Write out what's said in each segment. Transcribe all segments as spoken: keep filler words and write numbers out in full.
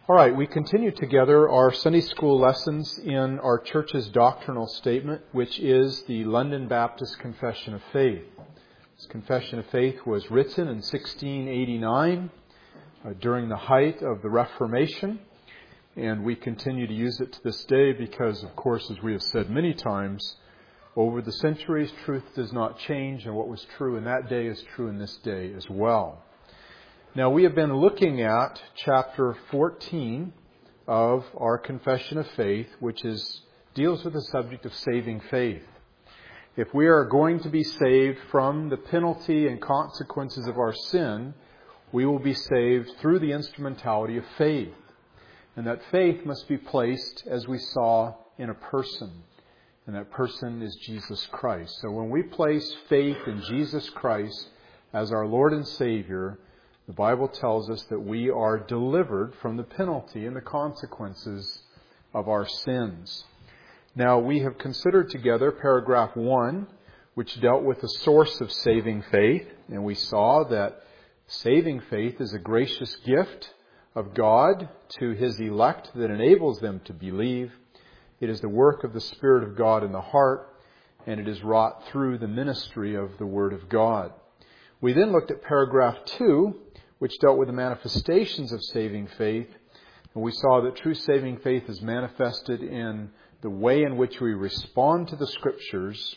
All right, we continue together our Sunday school lessons in our church's doctrinal statement, which is the London Baptist Confession of Faith. This Confession of Faith was written in sixteen eighty-nine uh, during the height of the Reformation, and we continue to use it to this day because, of course, as we have said many times, over the centuries, truth does not change, and what was true in that day is true in this day as well. Now, we have been looking at chapter fourteen of our Confession of Faith, which is deals with the subject of saving faith. If we are going to be saved from the penalty and consequences of our sin, we will be saved through the instrumentality of faith. And that faith must be placed, as we saw, in a person. And that person is Jesus Christ. So when we place faith in Jesus Christ as our Lord and Savior, the Bible tells us that we are delivered from the penalty and the consequences of our sins. Now, we have considered together paragraph one, which dealt with the source of saving faith. And we saw that saving faith is a gracious gift of God to His elect that enables them to believe. It is the work of the Spirit of God in the heart, and it is wrought through the ministry of the Word of God. We then looked at paragraph two, which dealt with the manifestations of saving faith. And we saw that true saving faith is manifested in the way in which we respond to the Scriptures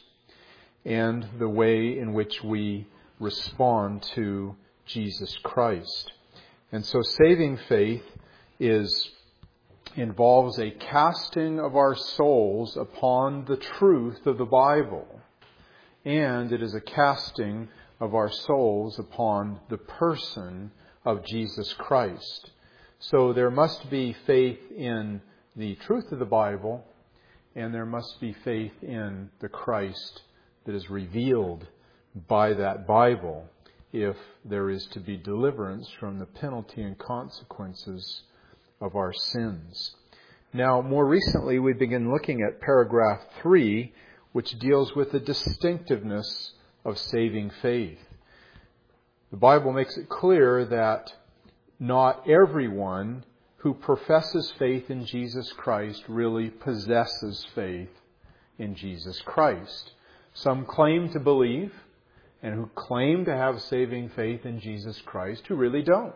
and the way in which we respond to Jesus Christ. And so saving faith is involves a casting of our souls upon the truth of the Bible. And it is a casting of our souls upon the person of Jesus Christ. So there must be faith in the truth of the Bible, and there must be faith in the Christ that is revealed by that Bible if there is to be deliverance from the penalty and consequences of our sins. Now, more recently, we begin looking at paragraph three, which deals with the distinctiveness of saving faith. The Bible makes it clear that not everyone who professes faith in Jesus Christ really possesses faith in Jesus Christ. Some claim to believe and who claim to have saving faith in Jesus Christ who really don't.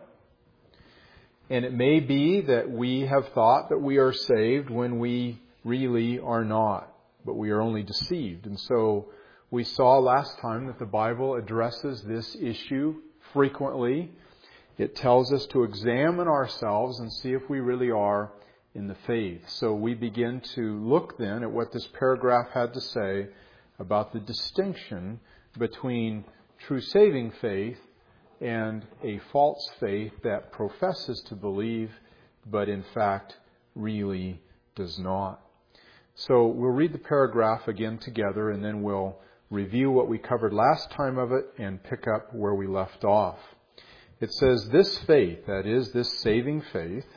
And it may be that we have thought that we are saved when we really are not, but we are only deceived. And so we saw last time that the Bible addresses this issue frequently. It tells us to examine ourselves and see if we really are in the faith. So we begin to look then at what this paragraph had to say about the distinction between true saving faith and a false faith that professes to believe, but in fact really does not. So we'll read the paragraph again together, and then we'll review what we covered last time of it and pick up where we left off. It says, "This faith," that is, this saving faith,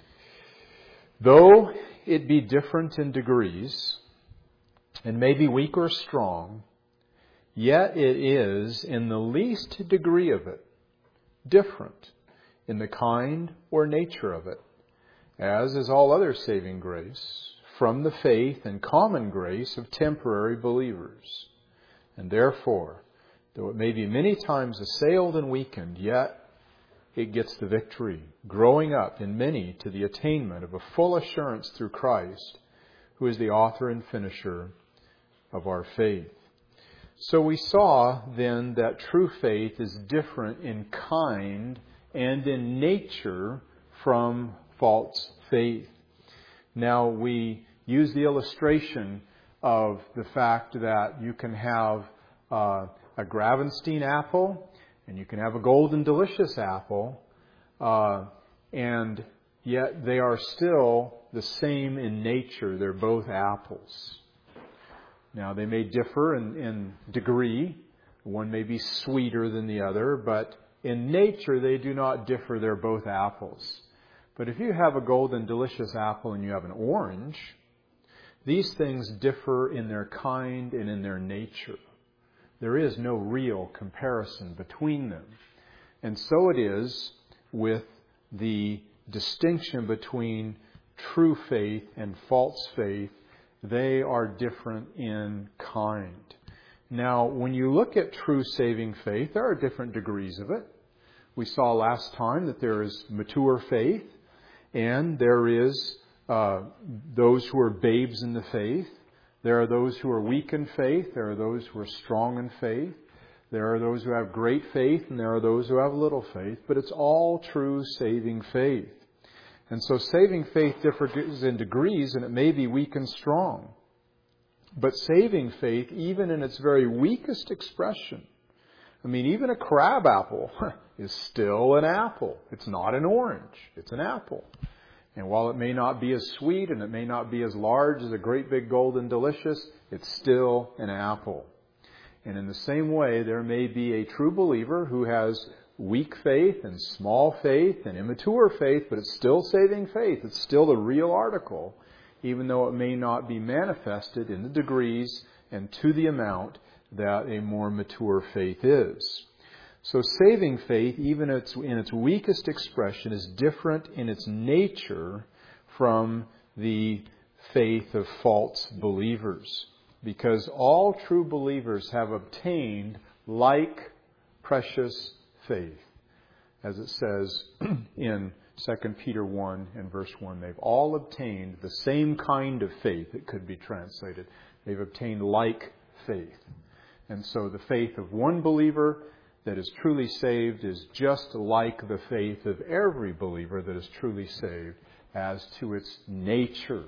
"though it be different in degrees, and may be weak or strong, yet it is, in the least degree of it, different in the kind or nature of it, as is all other saving grace, from the faith and common grace of temporary believers. And therefore, though it may be many times assailed and weakened, yet it gets the victory, growing up in many to the attainment of a full assurance through Christ, who is the author and finisher of our faith." So we saw then that true faith is different in kind and in nature from false faith. Now we use the illustration of the fact that you can have uh, a Gravenstein apple and you can have a Golden Delicious apple, uh, and yet they are still the same in nature. They're both apples. Now, they may differ in, in degree. One may be sweeter than the other, but in nature they do not differ. They're both apples. But if you have a Golden Delicious apple and you have an orange, these things differ in their kind and in their nature. There is no real comparison between them. And so it is with the distinction between true faith and false faith, they are different in kind. Now, when you look at true saving faith, there are different degrees of it. We saw last time that there is mature faith, and there is uh, those who are babes in the faith. There are those who are weak in faith. There are those who are strong in faith. There are those who have great faith, and there are those who have little faith. But it's all true saving faith. And so saving faith differs in degrees, and it may be weak and strong. But saving faith, even in its very weakest expression, I mean, even a crab apple is still an apple. It's not an orange. It's an apple. And while it may not be as sweet and it may not be as large as a great big golden delicious, it's still an apple. And in the same way, there may be a true believer who has weak faith and small faith and immature faith, but it's still saving faith. It's still the real article, even though it may not be manifested in the degrees and to the amount that a more mature faith is. So saving faith, even in its weakest expression, is different in its nature from the faith of false believers. Because all true believers have obtained like precious faith. As it says in Second Peter one and verse one, they've all obtained the same kind of faith, it could be translated. They've obtained like faith. And so the faith of one believer that is truly saved is just like the faith of every believer that is truly saved as to its nature.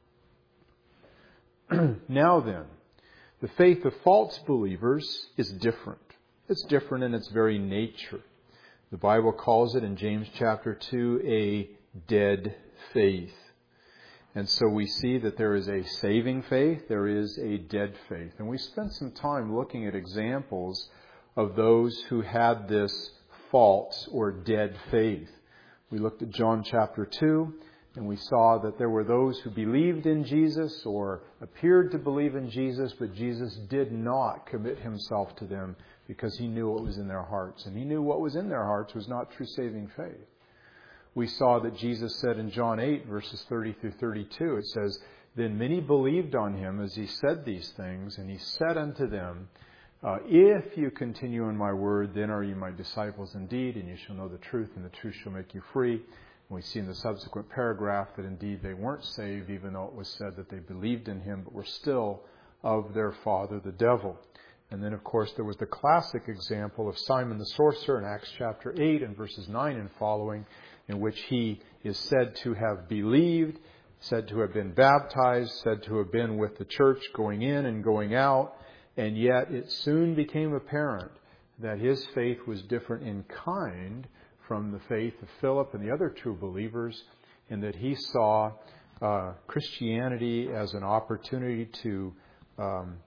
Now then, the faith of false believers is different. It's different in its very nature. The Bible calls it in James chapter two a dead faith. And so we see that there is a saving faith, there is a dead faith. And we spent some time looking at examples of those who had this false or dead faith. We looked at John chapter two, and we saw that there were those who believed in Jesus or appeared to believe in Jesus, but Jesus did not commit himself to them because he knew what was in their hearts. And he knew what was in their hearts was not true saving faith. We saw that Jesus said in John eight, verses thirty through thirty-two, it says, "Then many believed on him as he said these things, and he said unto them, uh, If you continue in my word, then are you my disciples indeed, and you shall know the truth, and the truth shall make you free." And we see in the subsequent paragraph that indeed they weren't saved, even though it was said that they believed in him, but were still of their father, the devil. And then, of course, there was the classic example of Simon the sorcerer in Acts chapter eight and verses nine and following, in which he is said to have believed, said to have been baptized, said to have been with the church going in and going out, and yet it soon became apparent that his faith was different in kind from the faith of Philip and the other true believers, in that he saw uh, Christianity as an opportunity to um,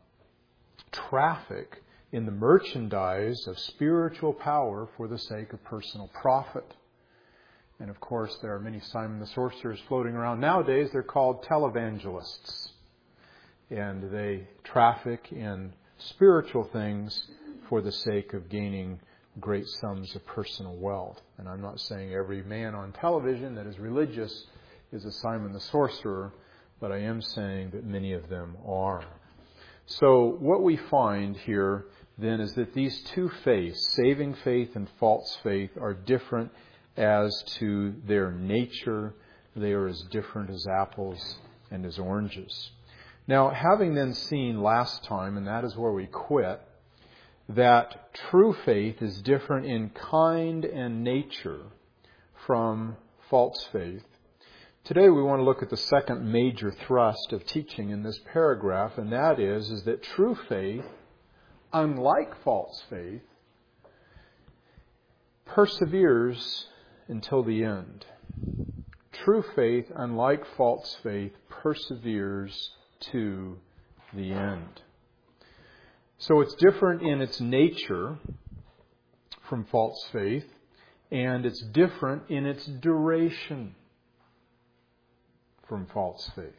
traffic in the merchandise of spiritual power for the sake of personal profit. And of course, there are many Simon the sorcerers floating around nowadays. They're called televangelists. And they traffic in spiritual things for the sake of gaining great sums of personal wealth. And I'm not saying every man on television that is religious is a Simon the sorcerer, but I am saying that many of them are. So what we find here then is that these two faiths, saving faith and false faith, are different as to their nature. They are as different as apples and as oranges. Now, having then seen last time, and that is where we quit, that true faith is different in kind and nature from false faith, today we want to look at the second major thrust of teaching in this paragraph, and that is, is that true faith, unlike false faith, perseveres until the end. True faith, unlike false faith, perseveres to the end. So it's different in its nature from false faith, and it's different in its duration from false faith.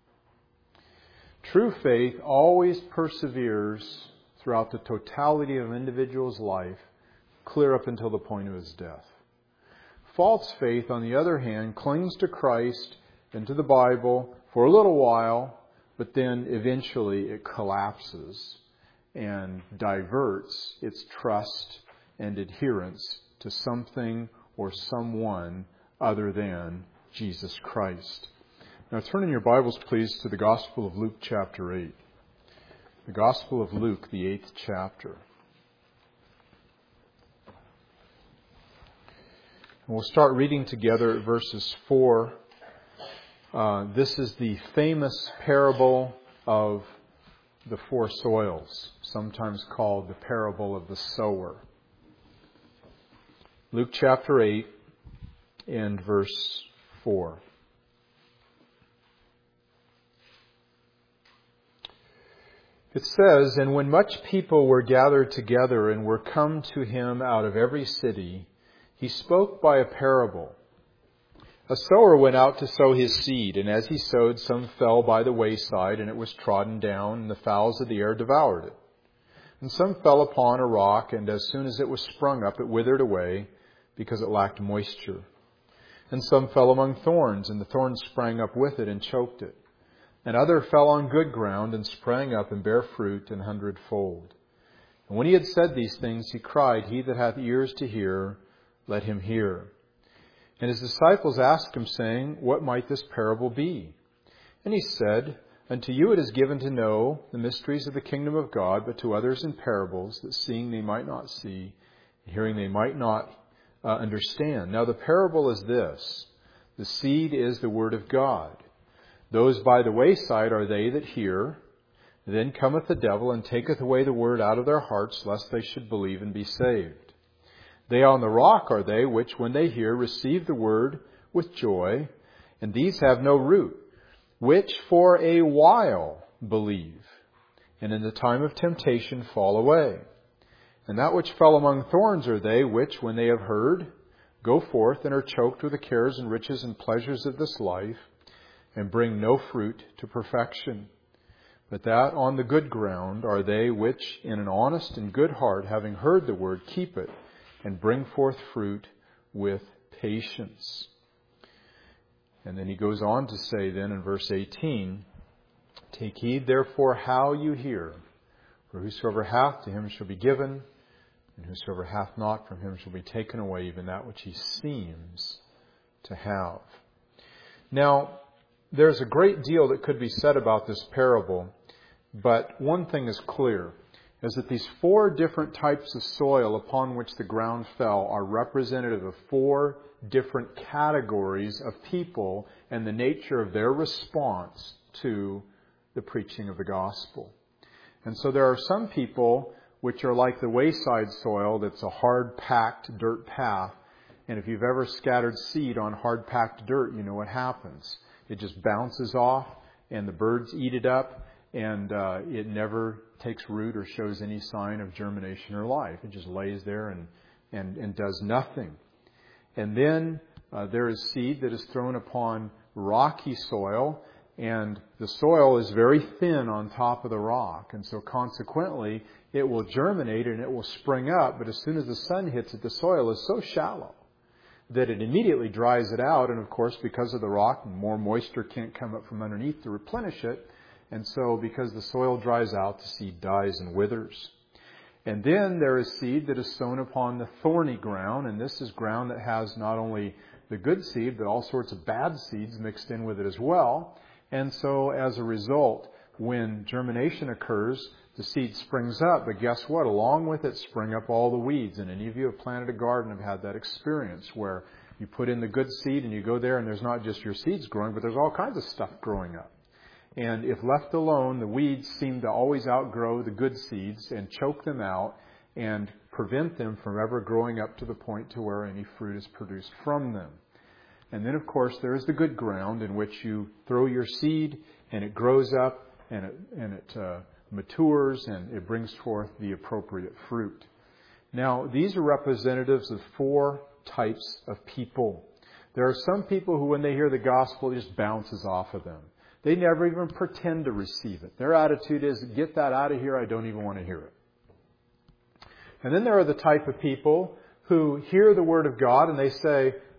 True faith always perseveres throughout the totality of an individual's life, clear up until the point of his death. False faith, on the other hand, clings to Christ and to the Bible for a little while, but then eventually it collapses and diverts its trust and adherence to something or someone other than Jesus Christ. Now turn in your Bibles, please, to the Gospel of Luke chapter eight. The Gospel of Luke, the eighth chapter. And we'll start reading together at verses four. Uh, this is the famous parable of the four soils, sometimes called the parable of the sower. Luke chapter eight and verse four. It says, "And when much people were gathered together and were come to him out of every city, he spoke by a parable. A sower went out to sow his seed, and as he sowed, some fell by the wayside, and it was trodden down, and the fowls of the air devoured it. And some fell upon a rock, and as soon as it was sprung up, it withered away, because it lacked moisture. And some fell among thorns, and the thorns sprang up with it and choked it. And other fell on good ground, and sprang up and bare fruit an hundredfold. And when he had said these things, he cried, He that hath ears to hear, let him hear. And his disciples asked him, saying, What might this parable be? And he said, Unto you it is given to know the mysteries of the kingdom of God, but to others in parables, that seeing they might not see, and hearing they might not uh, understand. Now the parable is this. The seed is the word of God. Those by the wayside are they that hear. Then cometh the devil, and taketh away the word out of their hearts, lest they should believe and be saved. They on the rock are they, which when they hear, receive the word with joy. And these have no root, which for a while believe, and in the time of temptation fall away. And that which fell among thorns are they, which, when they have heard, go forth and are choked with the cares and riches and pleasures of this life, and bring no fruit to perfection. But that on the good ground are they which, in an honest and good heart, having heard the word, keep it, and bring forth fruit with patience." And then he goes on to say then in verse eighteen, "Take heed therefore how you hear, for whosoever hath, to him shall be given, and whosoever hath not, from him shall be taken away even that which he seems to have." Now, there's a great deal that could be said about this parable, but one thing is clear, is that these four different types of soil upon which the ground fell are representative of four different categories of people and the nature of their response to the preaching of the gospel. And so there are some people which are like the wayside soil that's a hard-packed dirt path, and if you've ever scattered seed on hard-packed dirt, you know what happens. It just bounces off, and the birds eat it up, and uh, it never takes root or shows any sign of germination or life. It just lays there and, and, and does nothing. And then uh, there is seed that is thrown upon rocky soil, and the soil is very thin on top of the rock. And so consequently, it will germinate and it will spring up, but as soon as the sun hits it, the soil is so shallow that it immediately dries it out. And of course, because of the rock, more moisture can't come up from underneath to replenish it. And so because the soil dries out, the seed dies and withers. And then there is seed that is sown upon the thorny ground. And this is ground that has not only the good seed, but all sorts of bad seeds mixed in with it as well. And so as a result, when germination occurs, the seed springs up. But guess what? Along with it spring up all the weeds. And any of you who have planted a garden have had that experience where you put in the good seed and you go there and there's not just your seeds growing, but there's all kinds of stuff growing up. And if left alone, the weeds seem to always outgrow the good seeds and choke them out and prevent them from ever growing up to the point to where any fruit is produced from them. And then, of course, there is the good ground in which you throw your seed and it grows up and it, and it uh, matures and it brings forth the appropriate fruit. Now, these are representatives of four types of people. There are some people who, when they hear the gospel, it just bounces off of them. They never even pretend to receive it. Their attitude is, get that out of here, I don't even want to hear it. And then there are the type of people who hear the Word of God and they say,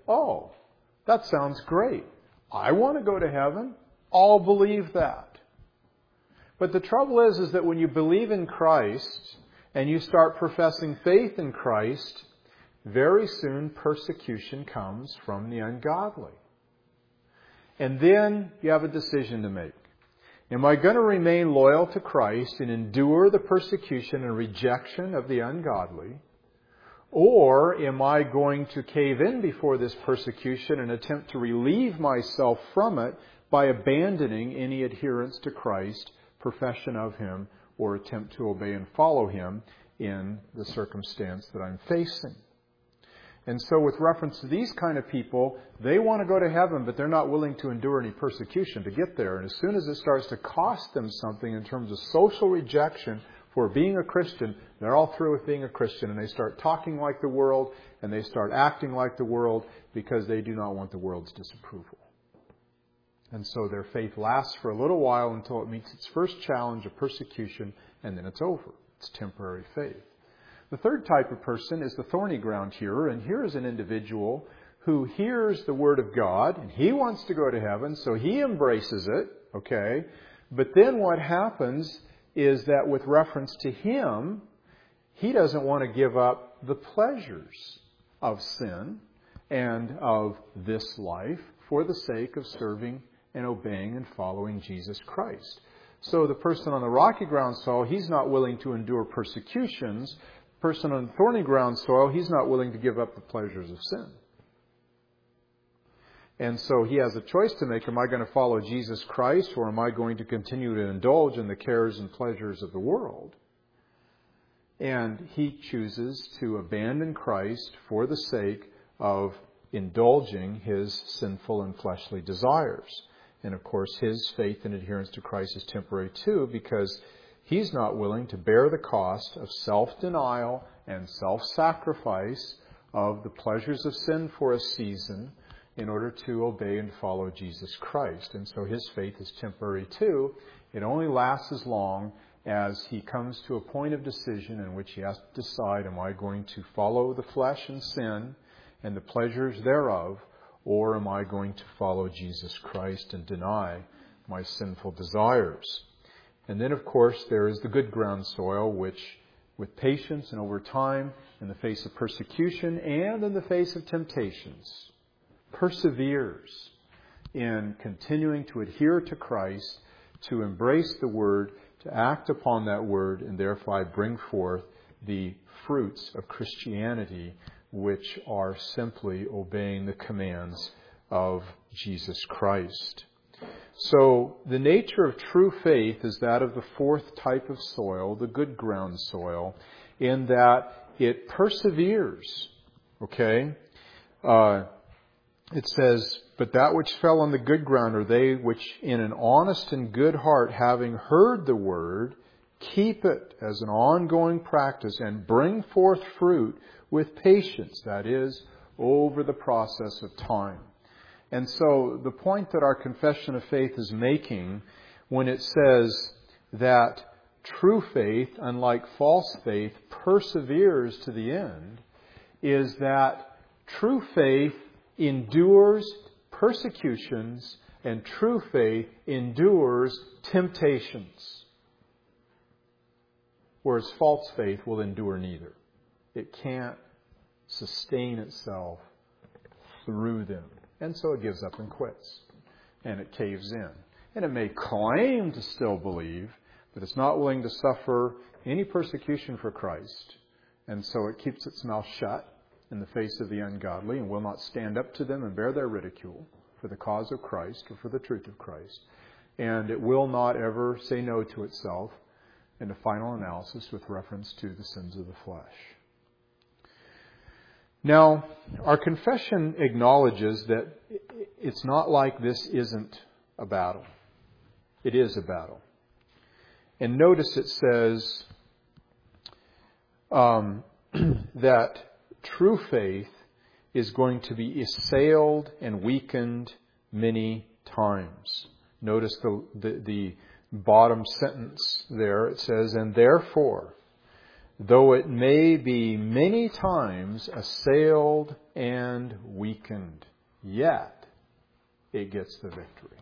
oh, that sounds great. I want to go to heaven. I'll believe that. But the trouble is, is that when you believe in Christ and you start professing faith in Christ, very soon persecution comes from the ungodly. And then you have a decision to make. Am I going to remain loyal to Christ and endure the persecution and rejection of the ungodly? Or am I going to cave in before this persecution and attempt to relieve myself from it by abandoning any adherence to Christ, profession of Him, or attempt to obey and follow Him in the circumstance that I'm facing? And so with reference to these kind of people, they want to go to heaven, but they're not willing to endure any persecution to get there. And as soon as it starts to cost them something in terms of social rejection for being a Christian, they're all through with being a Christian. And they start talking like the world, and they start acting like the world because they do not want the world's disapproval. And so their faith lasts for a little while until it meets its first challenge of persecution, and then it's over. It's temporary faith. The third type of person is the thorny ground hearer, and here is an individual who hears the Word of God, and he wants to go to heaven, so he embraces it, okay? But then what happens is that with reference to him, he doesn't want to give up the pleasures of sin and of this life for the sake of serving and obeying and following Jesus Christ. So the person on the rocky ground soil, he's not willing to endure persecutions. Person on thorny ground soil, he's not willing to give up the pleasures of sin. And so he has a choice to make. Am I going to follow Jesus Christ, or am I going to continue to indulge in the cares and pleasures of the world? And he chooses to abandon Christ for the sake of indulging his sinful and fleshly desires. And of course, his faith and adherence to Christ is temporary too, because he's not willing to bear the cost of self-denial and self-sacrifice of the pleasures of sin for a season in order to obey and follow Jesus Christ. And so his faith is temporary too. It only lasts as long as he comes to a point of decision in which he has to decide, am I going to follow the flesh and sin and the pleasures thereof, or am I going to follow Jesus Christ and deny my sinful desires? And then, of course, there is the good ground soil, which, with patience and over time, in the face of persecution and in the face of temptations, perseveres in continuing to adhere to Christ, to embrace the Word, to act upon that Word, and thereby bring forth the fruits of Christianity, which are simply obeying the commands of Jesus Christ. So the nature of true faith is that of the fourth type of soil, the good ground soil, in that it perseveres. Okay? Uh, it says, but that which fell on the good ground are they which in an honest and good heart, having heard the word, keep it as an ongoing practice and bring forth fruit with patience, that is, over the process of time. And so the point that our confession of faith is making when it says that true faith, unlike false faith, perseveres to the end, is that true faith endures persecutions and true faith endures temptations. Whereas false faith will endure neither. It can't sustain itself through them. And so it gives up and quits. And it caves in. And it may claim to still believe, but it's not willing to suffer any persecution for Christ. And so it keeps its mouth shut in the face of the ungodly and will not stand up to them and bear their ridicule for the cause of Christ or for the truth of Christ. And it will not ever say no to itself in a final analysis with reference to the sins of the flesh. Now, our confession acknowledges that it's not like this isn't a battle. It is a battle. And notice it says um, that true faith is going to be assailed and weakened many times. Notice the, the, the bottom sentence there. It says, and therefore, though it may be many times assailed and weakened, yet it gets the victory.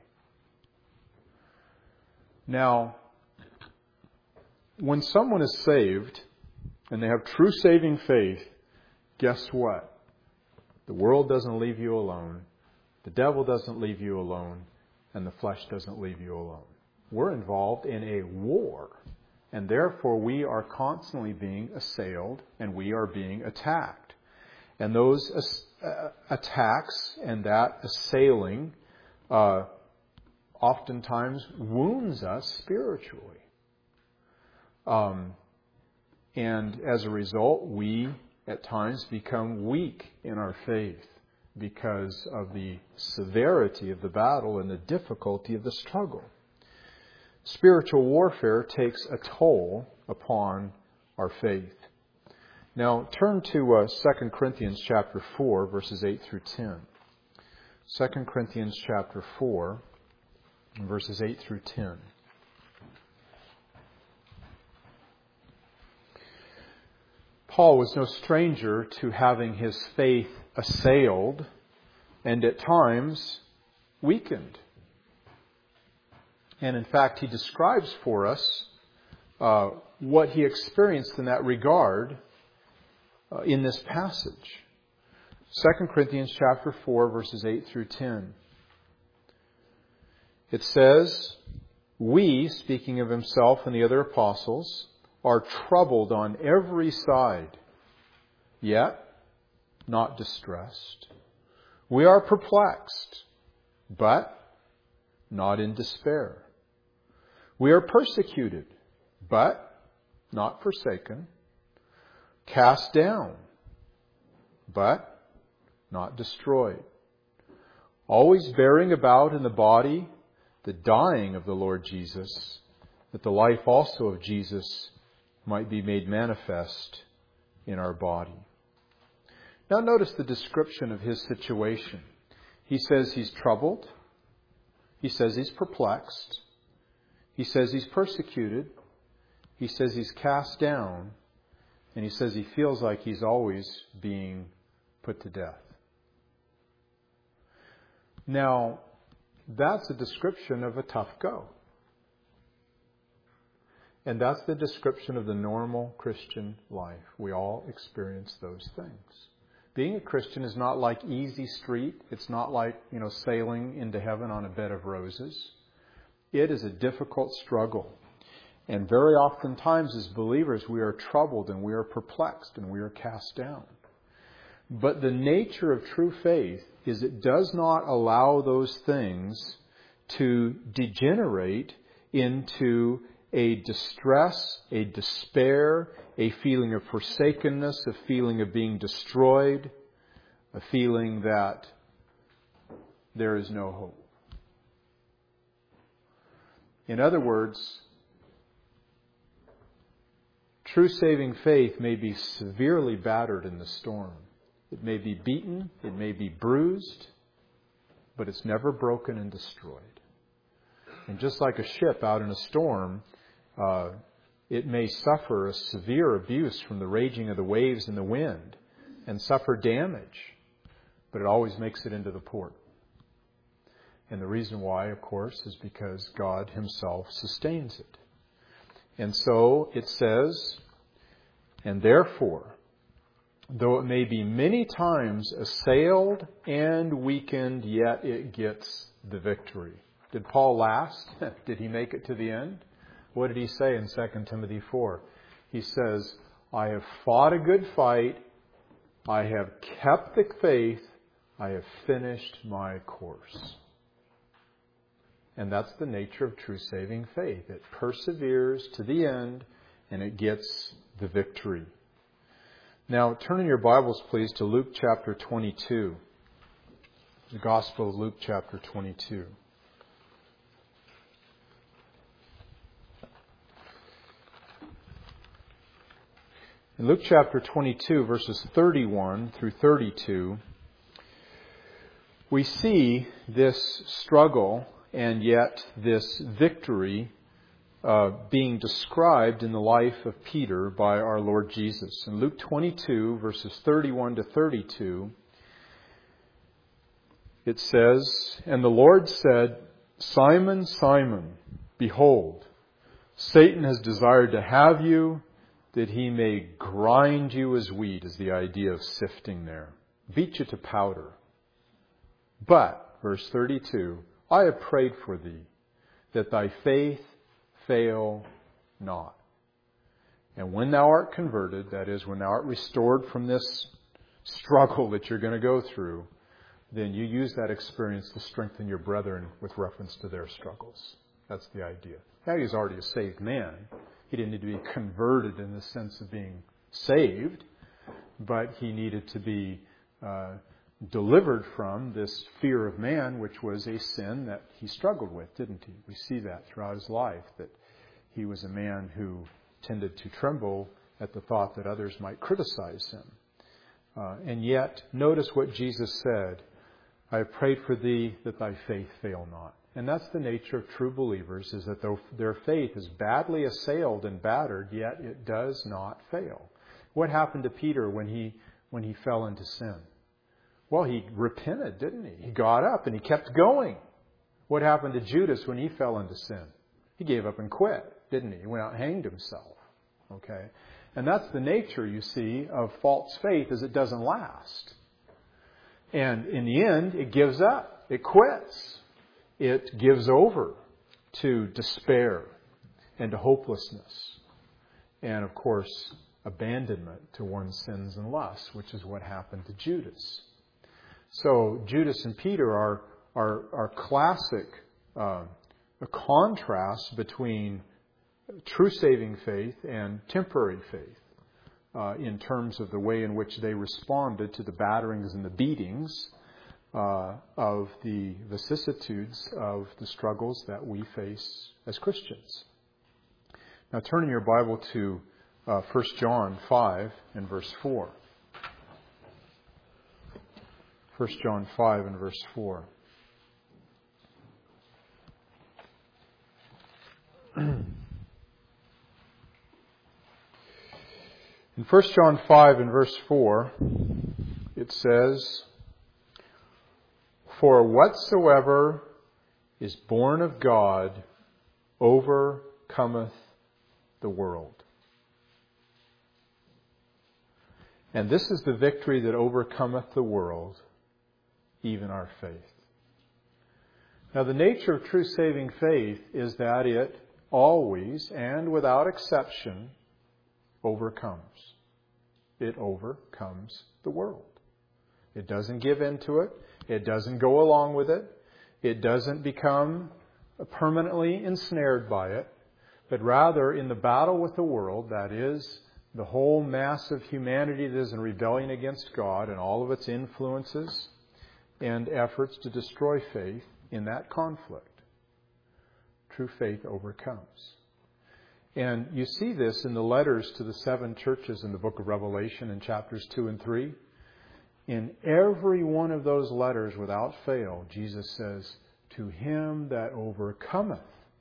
Now, when someone is saved and they have true saving faith, guess what? The world doesn't leave you alone. The devil doesn't leave you alone. And the flesh doesn't leave you alone. We're involved in a war. And therefore we are constantly being assailed and we are being attacked. And those uh, attacks and that assailing uh, oftentimes wounds us spiritually. Um, and as a result, we at times become weak in our faith because of the severity of the battle and the difficulty of the struggle. Spiritual warfare takes a toll upon our faith. Now, turn to uh, Second Corinthians chapter four, verses eight through ten. Second Corinthians chapter four, verses eight through ten. Paul was no stranger to having his faith assailed and at times weakened. And in fact, he describes for us uh, what he experienced in that regard uh, in this passage. Second Corinthians chapter four, verses eight through ten. It says, "We," speaking of himself and the other apostles, "are troubled on every side, yet not distressed. We are perplexed, but not in despair. We are persecuted, but not forsaken. Cast down, but not destroyed. Always bearing about in the body the dying of the Lord Jesus, that the life also of Jesus might be made manifest in our body." Now notice the description of his situation. He says he's troubled. He says he's perplexed. He says he's persecuted. He says he's cast down. And he says he feels like he's always being put to death. Now, that's a description of a tough go. And that's the description of the normal Christian life. We all experience those things. Being a Christian is not like easy street. It's not like, you know, sailing into heaven on a bed of roses. It is a difficult struggle. And very oftentimes as believers, we are troubled and we are perplexed and we are cast down. But the nature of true faith is it does not allow those things to degenerate into a distress, a despair, a feeling of forsakenness, a feeling of being destroyed, a feeling that there is no hope. In other words, true saving faith may be severely battered in the storm. It may be beaten, it may be bruised, but it's never broken and destroyed. And just like a ship out in a storm, uh, it may suffer a severe abuse from the raging of the waves and the wind and suffer damage, but it always makes it into the port. And the reason why, of course, is because God Himself sustains it. And so it says, "And therefore, though it may be many times assailed and weakened, yet it gets the victory." Did Paul last? Did he make it to the end? What did he say in Second Timothy four? He says, "I have fought a good fight. I have kept the faith. I have finished my course." And that's the nature of true saving faith. It perseveres to the end and it gets the victory. Now, turn in your Bibles, please, to Luke chapter twenty-two. The Gospel of Luke chapter twenty-two. In Luke chapter twenty-two, verses thirty-one through thirty-two, we see this struggle and yet this victory uh, being described in the life of Peter by our Lord Jesus. In Luke twenty-two, verses thirty-one to thirty-two, it says, "And the Lord said, 'Simon, Simon, behold, Satan has desired to have you, that he may grind you as wheat,'" is the idea of sifting there. "Beat you to powder. But," verse thirty-two, "I have prayed for thee, that thy faith fail not. And when thou art converted," that is, when thou art restored from this struggle that you're going to go through, "then you use that experience to strengthen your brethren with reference to their struggles." That's the idea. Now, he's already a saved man. He didn't need to be converted in the sense of being saved, but he needed to be uh, delivered from this fear of man, which was a sin that he struggled with, didn't he? We see that throughout his life, that he was a man who tended to tremble at the thought that others might criticize him. Uh, and yet, notice what Jesus said, "I have prayed for thee that thy faith fail not." And that's the nature of true believers, is that though their faith is badly assailed and battered, yet it does not fail. What happened to Peter when he when he fell into sin? Well, he repented, didn't he? He got up and he kept going. What happened to Judas when he fell into sin? He gave up and quit, didn't he? He went out and hanged himself. Okay? And that's the nature, you see, of false faith, is it doesn't last. And in the end, it gives up. It quits. It gives over to despair and to hopelessness. And, of course, abandonment to one's sins and lusts, which is what happened to Judas. So Judas and Peter are are, are classic uh, a contrast between true saving faith and temporary faith uh, in terms of the way in which they responded to the batterings and the beatings uh, of the vicissitudes of the struggles that we face as Christians. Now turn in your Bible to uh, First John five and verse four. First John five and verse four. In First John five and verse four, it says, "For whatsoever is born of God overcometh the world." And this is the victory that overcometh the world, even our faith. Now, the nature of true saving faith is that it always and without exception overcomes. It overcomes the world. It doesn't give in to it. It doesn't go along with it. It doesn't become permanently ensnared by it. But rather, in the battle with the world, that is, the whole mass of humanity that is in rebellion against God and all of its influences and efforts to destroy faith, in that conflict, true faith overcomes. And you see this in the letters to the seven churches in the book of Revelation in chapters two and three. In every one of those letters, without fail, Jesus says, "To him that overcometh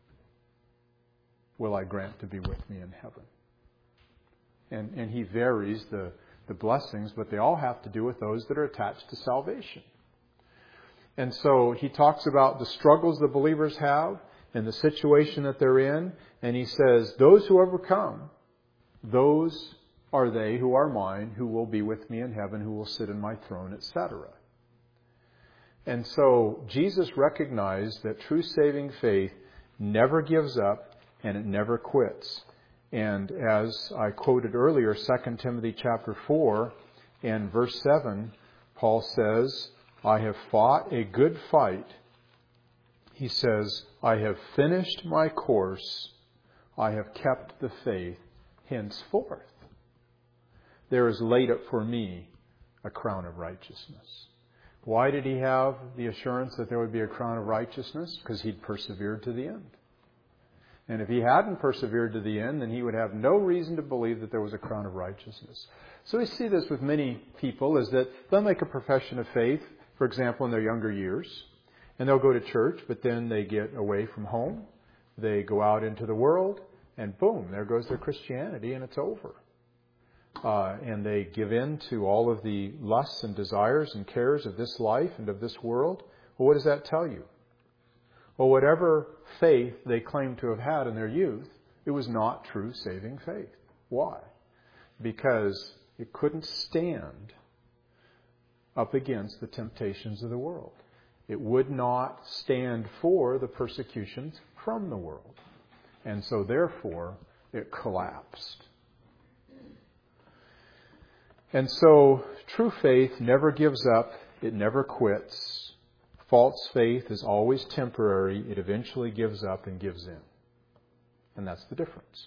will I grant to be with me in heaven." And, and he varies the, the blessings, but they all have to do with those that are attached to salvation. And so he talks about the struggles the believers have and the situation that they're in. And he says, those who overcome, those are they who are mine, who will be with me in heaven, who will sit in my throne, et cetera. And so Jesus recognized that true saving faith never gives up and it never quits. And as I quoted earlier, Second Timothy chapter four and verse seven, Paul says, "I have fought a good fight." He says, "I have finished my course. I have kept the faith. Henceforth there is laid up for me a crown of righteousness." Why did he have the assurance that there would be a crown of righteousness? Because he'd persevered to the end. And if he hadn't persevered to the end, then he would have no reason to believe that there was a crown of righteousness. So we see this with many people, is that they'll make a profession of faith, for example, in their younger years, and they'll go to church, but then they get away from home. They go out into the world, and boom, there goes their Christianity, and it's over. Uh, and they give in to all of the lusts and desires and cares of this life and of this world. Well, what does that tell you? Well, whatever faith they claim to have had in their youth, it was not true saving faith. Why? Because it couldn't stand up against the temptations of the world. It would not stand for the persecutions from the world. And so therefore, it collapsed. And so true faith never gives up. It never quits. False faith is always temporary. It eventually gives up and gives in. And that's the difference.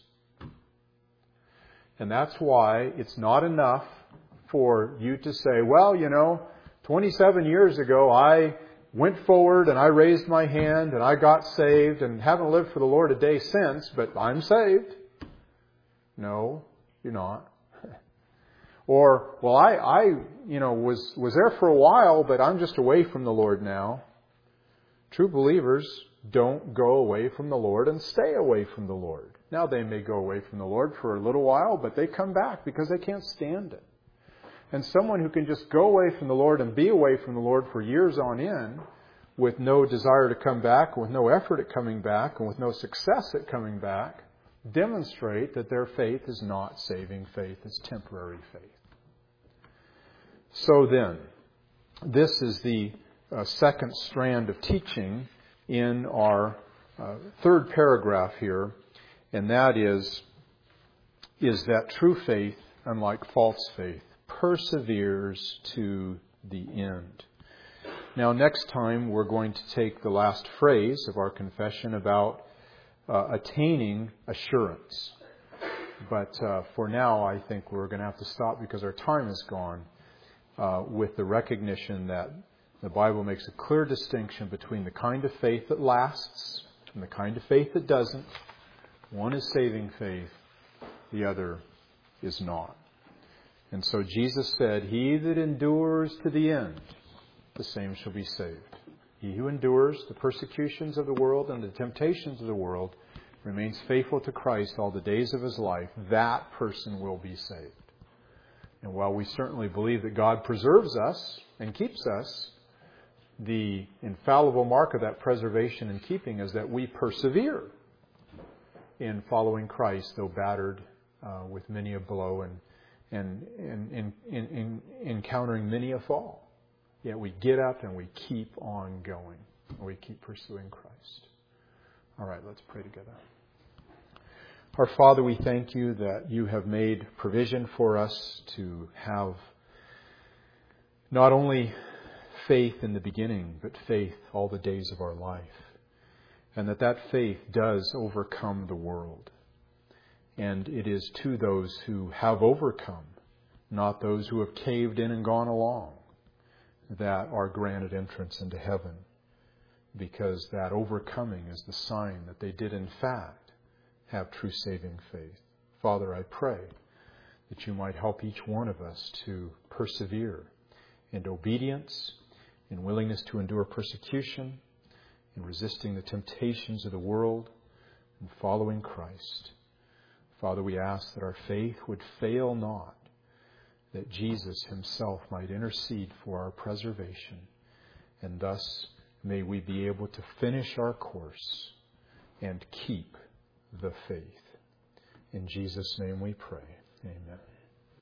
And that's why it's not enough for you to say, well, you know, twenty-seven years ago I went forward and I raised my hand and I got saved and haven't lived for the Lord a day since, but I'm saved. No, you're not. Or, well, I, I, you know, was, was there for a while, but I'm just away from the Lord now. True believers don't go away from the Lord and stay away from the Lord. Now they may go away from the Lord for a little while, but they come back because they can't stand it. And someone who can just go away from the Lord and be away from the Lord for years on end, with no desire to come back, with no effort at coming back, and with no success at coming back, demonstrate that their faith is not saving faith, it's temporary faith. So then, this is the uh, second strand of teaching in our uh, third paragraph here, and that is, is that true faith, unlike false faith, perseveres to the end. Now, next time we're going to take the last phrase of our confession about uh, attaining assurance. But uh, for now, I think we're going to have to stop because our time is gone uh, with the recognition that the Bible makes a clear distinction between the kind of faith that lasts and the kind of faith that doesn't. One is saving faith, the other is not. And so Jesus said, "He that endures to the end, the same shall be saved." He who endures the persecutions of the world and the temptations of the world, remains faithful to Christ all the days of his life, that person will be saved. And while we certainly believe that God preserves us and keeps us, the infallible mark of that preservation and keeping is that we persevere in following Christ, though battered uh, with many a blow and and, and, and, and, and encountering many a fall. Yet we get up and we keep on going. We keep pursuing Christ. All right, let's pray together. Our Father, we thank you that you have made provision for us to have not only faith in the beginning, but faith all the days of our life. And that that faith does overcome the world. And it is to those who have overcome, not those who have caved in and gone along, that are granted entrance into heaven. Because that overcoming is the sign that they did in fact have true saving faith. Father, I pray that you might help each one of us to persevere in obedience, in willingness to endure persecution, in resisting the temptations of the world, and following Christ. Father, we ask that our faith would fail not, that Jesus himself might intercede for our preservation, and thus may we be able to finish our course and keep the faith. In Jesus' name we pray. Amen.